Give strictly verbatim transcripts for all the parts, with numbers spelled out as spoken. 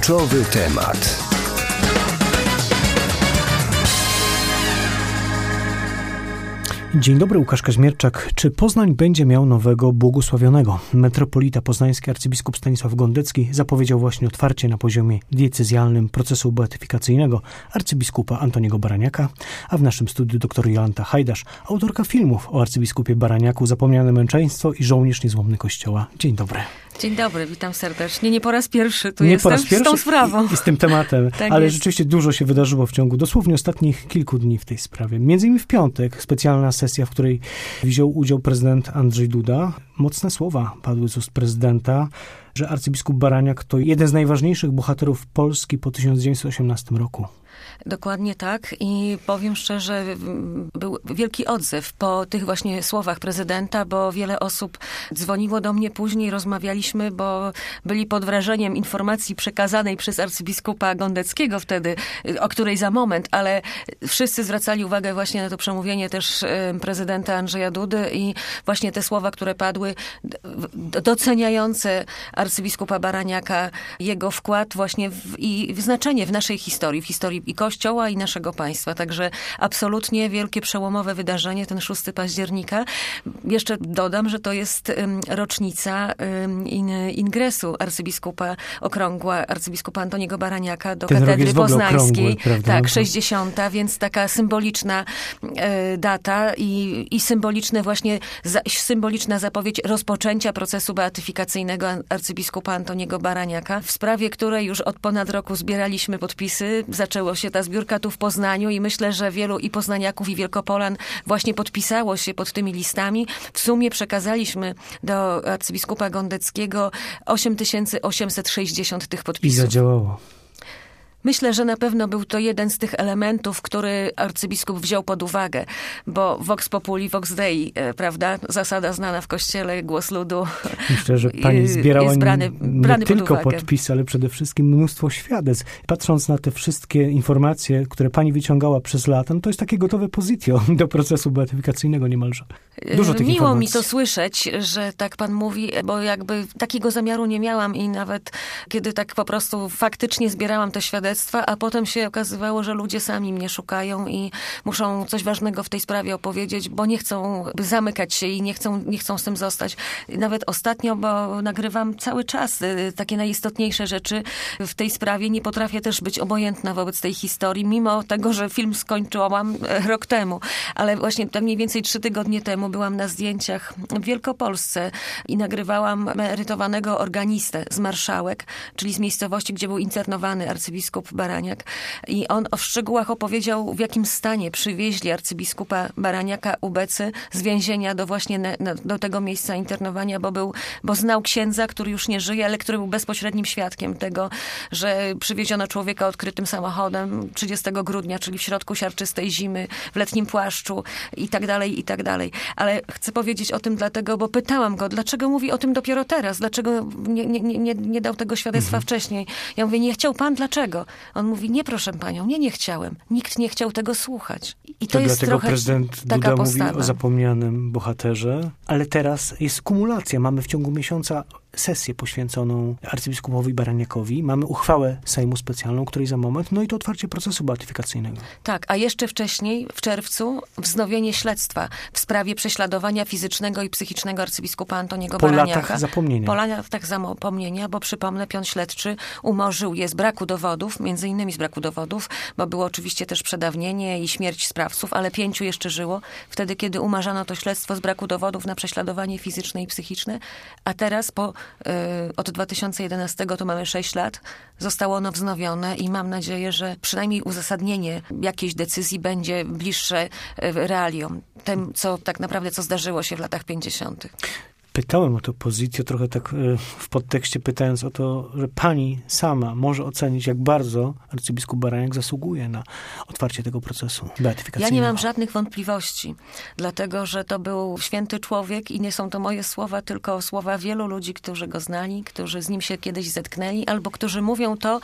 Kluczowy temat. Dzień dobry, Łukasz Kaźmierczak. Czy Poznań będzie miał nowego błogosławionego? Metropolita poznański arcybiskup Stanisław Gondecki zapowiedział właśnie otwarcie na poziomie diecezjalnym procesu beatyfikacyjnego arcybiskupa Antoniego Baraniaka, a w naszym studiu dr Jolanta Hajdasz, autorka filmów o arcybiskupie Baraniaku Zapomniane męczeństwo i Żołnierz niezłomny Kościoła. Dzień dobry. Dzień dobry, witam serdecznie. Nie po raz pierwszy tu Nie jestem po raz pierwszy z tą sprawą. I, i z tym tematem, tak ale jest. Rzeczywiście dużo się wydarzyło w ciągu dosłownie ostatnich kilku dni w tej sprawie. Między innymi w piątek specjalna sesja, w której wziął udział prezydent Andrzej Duda. Mocne słowa padły z ust prezydenta, że arcybiskup Baraniak to jeden z najważniejszych bohaterów Polski po tysiąc dziewięćset osiemnastym roku. Dokładnie tak i powiem szczerze, był wielki odzew po tych właśnie słowach prezydenta, bo wiele osób dzwoniło do mnie później, rozmawialiśmy, bo byli pod wrażeniem informacji przekazanej przez arcybiskupa Gondeckiego wtedy, o której za moment, ale wszyscy zwracali uwagę właśnie na to przemówienie też prezydenta Andrzeja Dudy i właśnie te słowa, które padły, doceniające arcybiskupa Baraniaka, jego wkład właśnie w, i w znaczenie w naszej historii, w historii i Kościoła, i naszego państwa. Także absolutnie wielkie, przełomowe wydarzenie, ten szóstego października. Jeszcze dodam, że to jest um, rocznica um, in, ingresu arcybiskupa, okrągła arcybiskupa Antoniego Baraniaka do ten katedry poznańskiej. Okrągły, tak, sześćdziesiąta, więc taka symboliczna e, data i, i symboliczne właśnie, za, symboliczna zapowiedź rozpoczęcia procesu beatyfikacyjnego arcybiskupa Antoniego Baraniaka, w sprawie której już od ponad roku zbieraliśmy podpisy. Zaczęło się ta zbiórka tu w Poznaniu i myślę, że wielu i poznaniaków, i Wielkopolan właśnie podpisało się pod tymi listami. W sumie przekazaliśmy do arcybiskupa Gondeckiego osiem tysięcy osiemset sześćdziesiąt tych podpisów. I zadziałało. Myślę, że na pewno był to jeden z tych elementów, który arcybiskup wziął pod uwagę, bo vox populi, vox dei, prawda? Zasada znana w Kościele, głos ludu. Myślę, że pani zbierała jest brany, brany nie tylko pod podpisy, ale przede wszystkim mnóstwo świadectw. Patrząc na te wszystkie informacje, które pani wyciągała przez lata, no to jest takie gotowe positio do procesu beatyfikacyjnego niemalże. Dużo tych Miło informacji. mi to słyszeć, że tak pan mówi, bo jakby takiego zamiaru nie miałam i nawet kiedy tak po prostu faktycznie zbierałam te świadectwa, a potem się okazywało, że ludzie sami mnie szukają i muszą coś ważnego w tej sprawie opowiedzieć, bo nie chcą zamykać się i nie chcą, nie chcą z tym zostać. Nawet ostatnio, bo nagrywam cały czas takie najistotniejsze rzeczy w tej sprawie. Nie potrafię też być obojętna wobec tej historii, mimo tego, że film skończyłam rok temu. Ale właśnie tak mniej więcej trzy tygodnie temu byłam na zdjęciach w Wielkopolsce i nagrywałam emerytowanego organistę z Marszałek, czyli z miejscowości, gdzie był internowany arcybiskup Baraniak. I on w szczegółach opowiedział, w jakim stanie przywieźli arcybiskupa Baraniaka ubecy z więzienia do właśnie ne, na, do tego miejsca internowania, bo był, bo znał księdza, który już nie żyje, ale który był bezpośrednim świadkiem tego, że przywieziono człowieka odkrytym samochodem trzydziestego grudnia, czyli w środku siarczystej zimy, w letnim płaszczu i tak dalej, i tak dalej. Ale chcę powiedzieć o tym dlatego, bo pytałam go, dlaczego mówi o tym dopiero teraz? Dlaczego nie, nie, nie, nie dał tego świadectwa mhm. wcześniej? Ja mówię, nie chciał pan? Dlaczego? On mówi, nie proszę panią, nie, nie chciałem. Nikt nie chciał tego słuchać. I to, to jest dlatego trochę prezydent taka Duda postawa. mówi o zapomnianym bohaterze, ale teraz jest kumulacja. Mamy w ciągu miesiąca sesję poświęconą arcybiskupowi Baraniakowi. Mamy uchwałę Sejmu specjalną, której za moment, no i to otwarcie procesu beatyfikacyjnego. Tak, a jeszcze wcześniej, w czerwcu, wznowienie śledztwa w sprawie prześladowania fizycznego i psychicznego arcybiskupa Antoniego po Baraniaka. Po latach zapomnienia. Po latach zapomnienia, bo przypomnę, pion śledczy umorzył je z braku dowodów, między innymi z braku dowodów, bo było oczywiście też przedawnienie i śmierć sprawców, ale pięciu jeszcze żyło wtedy, kiedy umarzano to śledztwo z braku dowodów na prześladowanie fizyczne i psychiczne, a teraz po od dwa tysiące jedenastego to mamy sześć lat, zostało ono wznowione i mam nadzieję, że przynajmniej uzasadnienie jakiejś decyzji będzie bliższe realiom, tym, co tak naprawdę, co zdarzyło się w latach pięćdziesiątych. Pytałem o to pozycję, trochę tak w podtekście pytając o to, że pani sama może ocenić, jak bardzo arcybiskup Baraniak zasługuje na otwarcie tego procesu beatyfikacyjnego. Ja nie mam żadnych wątpliwości, dlatego, że to był święty człowiek i nie są to moje słowa, tylko słowa wielu ludzi, którzy go znali, którzy z nim się kiedyś zetknęli, albo którzy mówią to,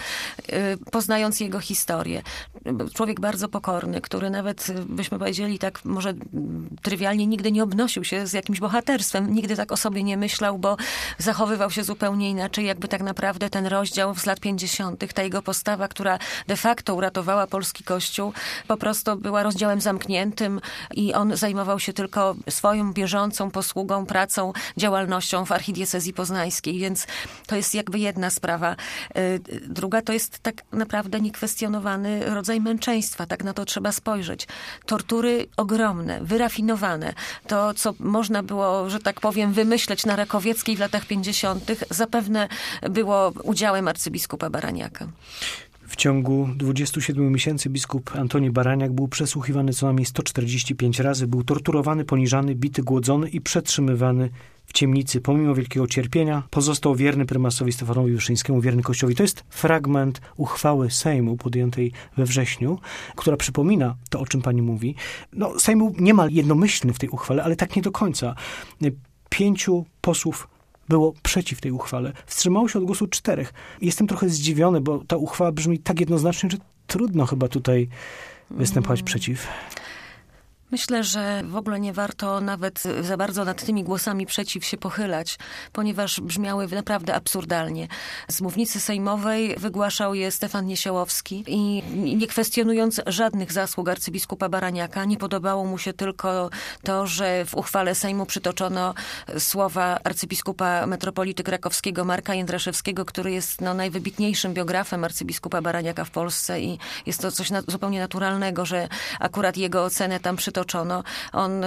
poznając jego historię. Człowiek bardzo pokorny, który nawet, byśmy powiedzieli tak może trywialnie, nigdy nie obnosił się z jakimś bohaterstwem, nigdy tak o sobie nie myślał, bo zachowywał się zupełnie inaczej, jakby tak naprawdę ten rozdział z lat pięćdziesiątych, ta jego postawa, która de facto uratowała polski Kościół, po prostu była rozdziałem zamkniętym i on zajmował się tylko swoją bieżącą posługą, pracą, działalnością w archidiecezji poznańskiej, więc to jest jakby jedna sprawa. Druga to jest tak naprawdę niekwestionowany rodzaj męczeństwa, tak na to trzeba spojrzeć. Tortury ogromne, wyrafinowane. To, co można było, że tak powiem, wymyśleć na Rakowieckiej w latach pięćdziesiątych, zapewne było udziałem arcybiskupa Baraniaka. W ciągu dwudziestu siedmiu miesięcy biskup Antoni Baraniak był przesłuchiwany co najmniej sto czterdzieści pięć razy, był torturowany, poniżany, bity, głodzony i przetrzymywany w ciemnicy. Pomimo wielkiego cierpienia pozostał wierny prymasowi Stefanowi Wyszyńskiemu, wierny Kościołowi. To jest fragment uchwały Sejmu podjętej we wrześniu, która przypomina to, o czym pani mówi. No, Sejm był niemal jednomyślny w tej uchwale, ale tak nie do końca. Pięciu posłów było przeciw tej uchwale. Wstrzymało się od głosu czterech. Jestem trochę zdziwiony, bo ta uchwała brzmi tak jednoznacznie, że trudno chyba tutaj występować mm. przeciw. Myślę, że w ogóle nie warto nawet za bardzo nad tymi głosami przeciw się pochylać, ponieważ brzmiały naprawdę absurdalnie. Z mównicy sejmowej wygłaszał je Stefan Niesiołowski i nie kwestionując żadnych zasług arcybiskupa Baraniaka, nie podobało mu się tylko to, że w uchwale Sejmu przytoczono słowa arcybiskupa metropolity krakowskiego Marka Jędraszewskiego, który jest no, najwybitniejszym biografem arcybiskupa Baraniaka w Polsce i jest to coś na, zupełnie naturalnego, że akurat jego ocenę tam przytoczono. On y,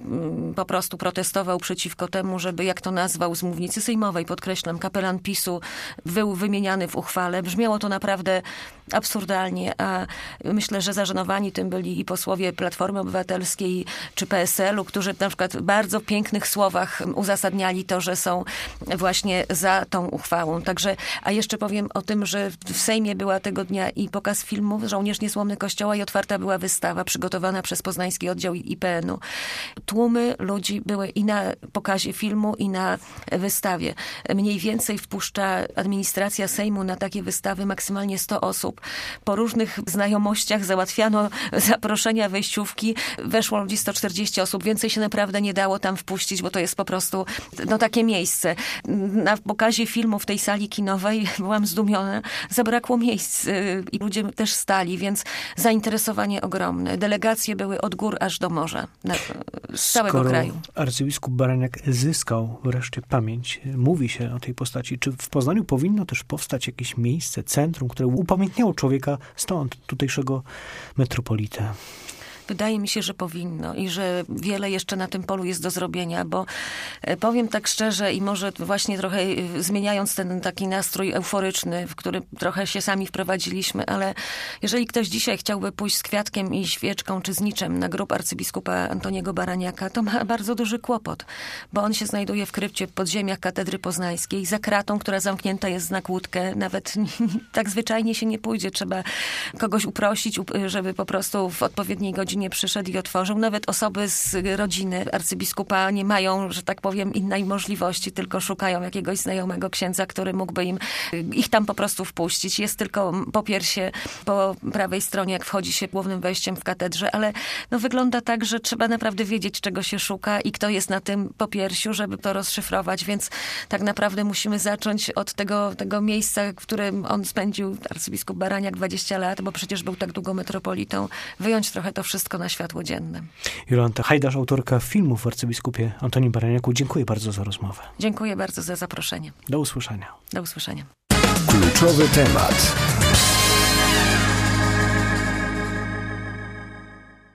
po prostu protestował przeciwko temu, żeby, jak to nazwał z mównicy sejmowej, podkreślam, kapelan PiSu był wymieniany w uchwale. Brzmiało to naprawdę absurdalnie, a myślę, że zażenowani tym byli i posłowie Platformy Obywatelskiej czy P S L u, którzy na przykład w bardzo pięknych słowach uzasadniali to, że są właśnie za tą uchwałą. Także, a jeszcze powiem o tym, że w Sejmie była tego dnia i pokaz filmów Żołnierz Niezłomny Kościoła i otwarta była wystawa przygotowana przez Poznański Oddział I P N u. Tłumy ludzi były i na pokazie filmu, i na wystawie. Mniej więcej wpuszcza administracja Sejmu na takie wystawy maksymalnie sto osób. Po różnych znajomościach załatwiano zaproszenia, wejściówki. Weszło ludzi sto czterdzieści osób. Więcej się naprawdę nie dało tam wpuścić, bo to jest po prostu no, takie miejsce. Na pokazie filmu w tej sali kinowej byłam zdumiona. Zabrakło miejsc i ludzie też stali, więc zainteresowanie ogromne. Delegacje były od gór aż do morza. Na, z całego Skoro kraju. arcybiskup Baraniak zyskał wreszcie pamięć, mówi się o tej postaci. Czy w Poznaniu powinno też powstać jakieś miejsce, centrum, które upamiętniało człowieka stąd, tutejszego metropolitę? Wydaje mi się, że powinno i że wiele jeszcze na tym polu jest do zrobienia, bo powiem tak szczerze i może właśnie trochę zmieniając ten taki nastrój euforyczny, w który trochę się sami wprowadziliśmy, ale jeżeli ktoś dzisiaj chciałby pójść z kwiatkiem i świeczką czy z niczem na grób arcybiskupa Antoniego Baraniaka, to ma bardzo duży kłopot, bo on się znajduje w krypcie w podziemiach katedry poznańskiej, za kratą, która zamknięta jest na kłódkę. Nawet tak zwyczajnie się nie pójdzie. Trzeba kogoś uprosić, żeby po prostu w odpowiedniej godzinie nie przyszedł i otworzył. Nawet osoby z rodziny arcybiskupa nie mają, że tak powiem, innej możliwości, tylko szukają jakiegoś znajomego księdza, który mógłby im ich tam po prostu wpuścić. Jest tylko popiersie po prawej stronie, jak wchodzi się głównym wejściem w katedrze, ale no, wygląda tak, że trzeba naprawdę wiedzieć, czego się szuka i kto jest na tym popiersiu, żeby to rozszyfrować, więc tak naprawdę musimy zacząć od tego, tego miejsca, w którym on spędził, arcybiskup Baraniak, dwadzieścia lat, bo przecież był tak długo metropolitą, wyjąć trochę to wszystko na światło dzienne. Jolanta Hajdasz, autorka filmów o arcybiskupie Antonim Baraniaku. Dziękuję bardzo za rozmowę. Dziękuję bardzo za zaproszenie. Do usłyszenia. Do usłyszenia. Kluczowy temat.